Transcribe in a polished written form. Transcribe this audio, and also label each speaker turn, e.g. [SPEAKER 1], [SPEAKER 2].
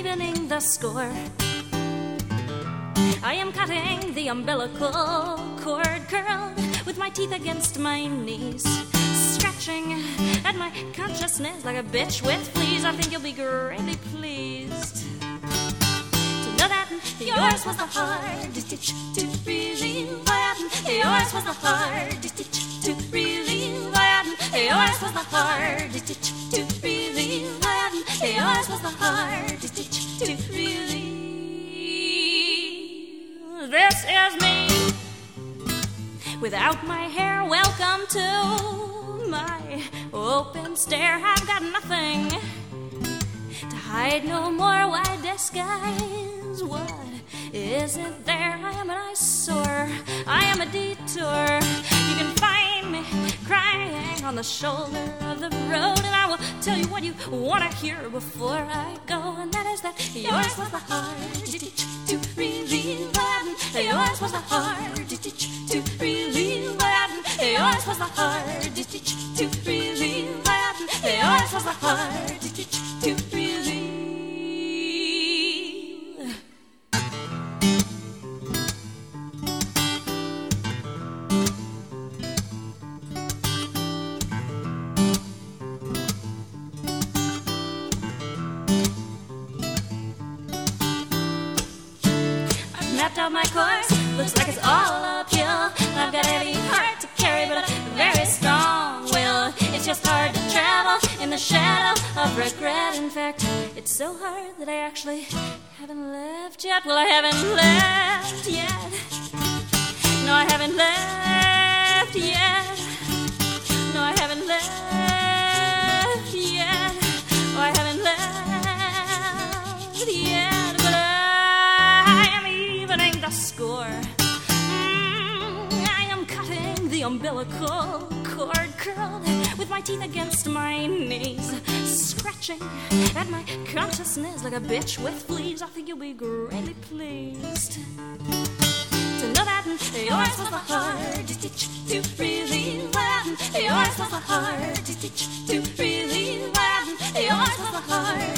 [SPEAKER 1] evening the score. I am cutting the umbilical cord, curled with my teeth against my knees, scratching at my consciousness like a bitch with fleas. I think you'll be greatly pleased to know that yours was the hardest itch to relieve. Yours was the hardest itch to relieve. Yours was the hardest itch to relieve. Yours was the hardest itch to relieve. This is me without my hair. Welcome to my open stare. I've got nothing to hide no more. Why disguise what isn't there? I am an eyesore, I am a detour. You can find me crying on the shoulder of the road, and I will tell you what you want to hear before I go, and that is that yours was the hardest itch to relieve. Yours was the hardest itch to relieve. Yours was the hardest itch to relieve. Yours was the hardest itch to relieve. Mapped out my course, looks like it's all uphill. I've got a heavy heart to carry, but a very strong will. It's just hard to travel in the shadow of regret. In fact, it's so hard that I actually haven't left yet. Well, I haven't left yet. No, I haven't left yet. No, I haven't left yet. Oh, I haven't left yet. But I am evening the score. I am cutting the umbilical cord, curled with my teeth against my knees, scratching at my consciousness like a bitch with fleas. I think you'll be greatly pleased to know that yours was the hardest itch to relieve. Yours was the hardest itch to relieve. Yours was the hardest